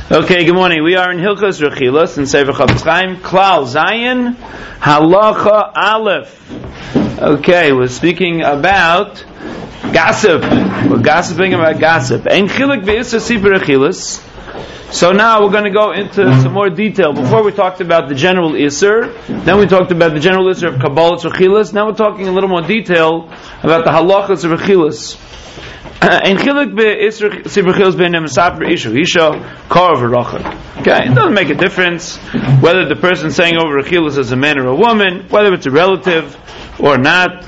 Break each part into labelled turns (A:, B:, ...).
A: Okay, good morning. We are in Hilchos Rechilos in Sefer Chafetz Chaim, Klal Zayin, Halacha Aleph. Okay, we're speaking about gossip. We're gossiping about gossip. Ein Chilik V'Isser Sipur Rechilos. So now we're going to go into some more detail. Before we talked about the general Isser, then we talked about the general Isser of Kabbalah Rechilos. Now we're talking a little more detail about the halachas of Rechilos. Okay, it doesn't make a difference whether the person saying over Rechilos is a man or a woman, whether it's a relative or not.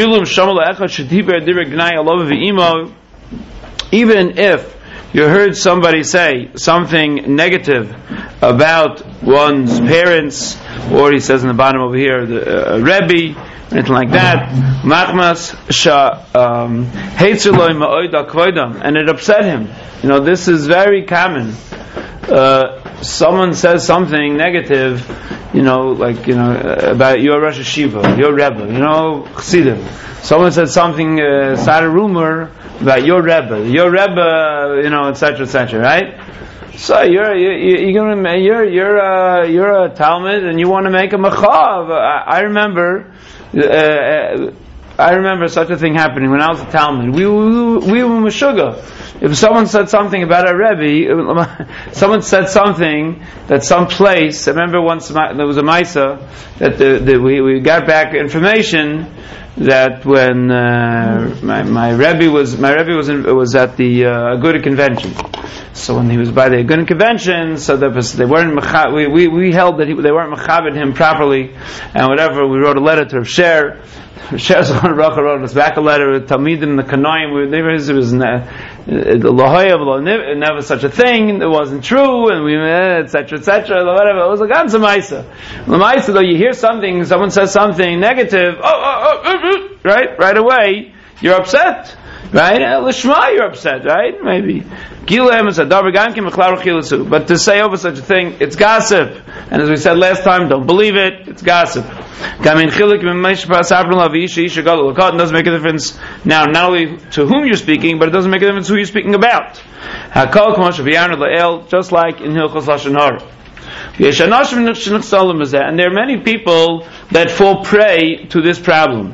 A: Even if you heard somebody say something negative about one's parents, or he says in the bottom over here, the Rebbe, anything like that, and it upset him. You know, this is very common. Someone says something negative, about your Rosh Hashiva, your Rebbe, Chassidim. Someone said something, started a rumor about your Rebbe, etc., etc., right? So you're a Talmud and you want to make a machav. I remember such a thing happening when I was a Talmud. We were Meshuggah. If someone said something about a Rebbe, someone said something that some place. I remember once there was a Maisa that we got back information that when my Rebbe was at the Aguda convention. So when he was by the Aguda convention, so they weren't we held that they weren't mechabed him properly, and whatever. We wrote a letter to Rav Sher. Sher Zechon Bracha wrote us back a letter. Talmidim the Kanoim. It was never such a thing. It wasn't true, and we etc. Whatever. It was a ganze Maisa. The Maisa, though, you hear something, someone says something negative. Right away, you're upset. Right? Lishma, you're upset, right? Maybe. But to say over such a thing, it's gossip. And as we said last time, don't believe it, it's gossip. It doesn't make a difference now, not only to whom you're speaking, but it doesn't make a difference who you're speaking about. Just like in Hilchos Lashon Hara. And there are many people that fall prey to this problem.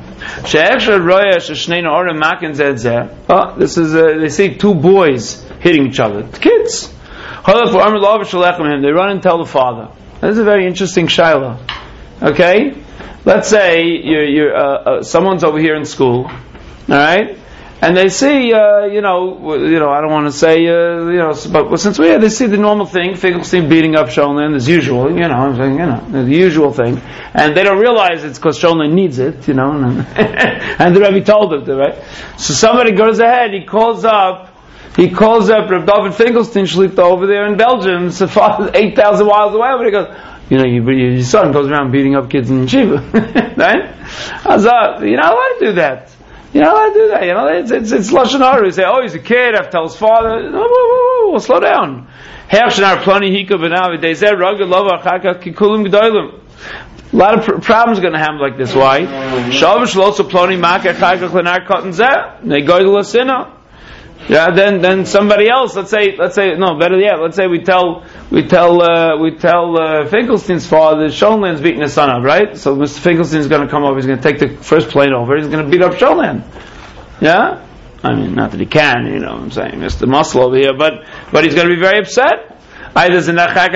A: They see two boys hitting each other, kids. They run and tell the father. This is a very interesting shaila. Okay, let's say you're someone's over here in school, all right, and they see, I don't want to say, but since they see the normal thing, Finkelstein beating up Sholin as usual, the usual thing, and they don't realize it's because Sholin needs it, and the Rebbe told them to, right? So somebody goes ahead, he calls up Rav David Finkelstein Shlita over there in Belgium, so far 8,000 miles away, but he goes, your son goes around beating up kids in Yeshiva, right? You're not allowed to do that. You're not allowed to do that. It's Lashon Hara. You say, he's a kid, I have to tell his father. No, slow down. A lot of problems are going to happen like this. Why? Yeah, then somebody else. Let's say no, better yet. Let's say we tell Finkelstein's father Schoenland's beating his son up, right? So Mr. Finkelstein's going to come over. He's going to take the first plane over. He's going to beat up Schoenland. Yeah, I mean, not that he can. I'm saying, Mr. Muscle over here, but he's going to be very upset. Then there's going to be a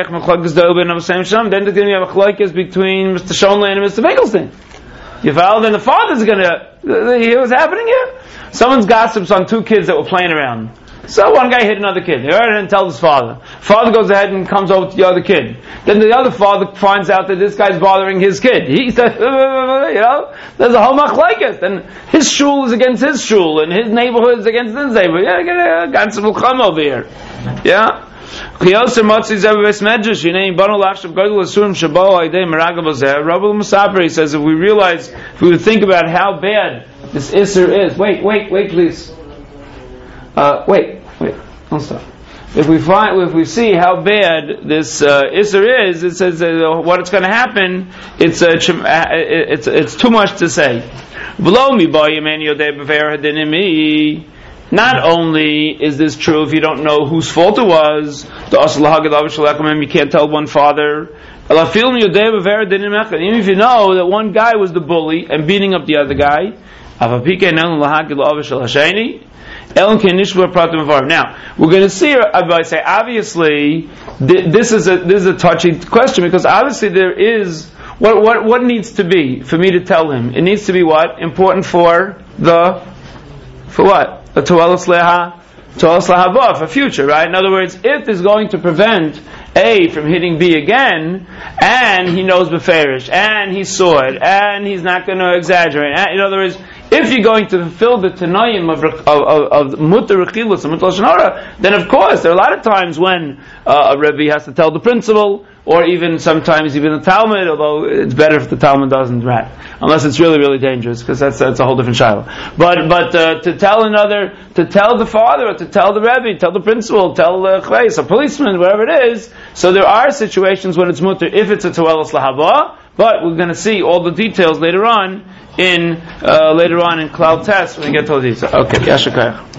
A: machlokes between Mr. Schoenland and Mr. Finkelstein. You follow? Then the father's going to hear what's happening here. Someone's gossips on two kids that were playing around. So one guy hit another kid. He heard it and tells his father. Father goes ahead and comes over to the other kid. Then the other father finds out that this guy's bothering his kid. He says, there's a whole machlokes. Then his shul is against his shul, and his neighborhood is against his neighborhood. Yeah, get a ganze mulchama over here. Yeah. Rabbi Musafir says, if we would think about how bad this Isser is. Wait, please. Wait, don't stop. If we see how bad this Isser is, it says what it's going to happen. It's too much to say. not only is this true if you don't know whose fault it was, you can't tell one father. Even if you know that one guy was the bully and beating up the other guy, now we're going to see. I say obviously this is a touchy question, because obviously there is what needs to be for me to tell him. It needs to be what important for what a toelas lahaba for future, right? In other words, if it's going to prevent A from hitting B again, and he knows beferish, and he saw it, and he's not going to exaggerate. In other words, if you're going to fulfill the Tanaim of Mutter Rechilus and Mutter Lashon Hara, then of course there are a lot of times when a Rebbe has to tell the principal, or even sometimes even the Talmud, although it's better if the Talmud doesn't rat, unless it's really, really dangerous, because that's a whole different shiloh. But to tell the father, or to tell the Rebbe, tell the principal, tell the Chveis, a policeman, whatever it is. So there are situations when it's mutter if it's a toelas lahaba, but we're going to see all the details later on in Klal Tes when we get to the details. Okay, Yashakayach.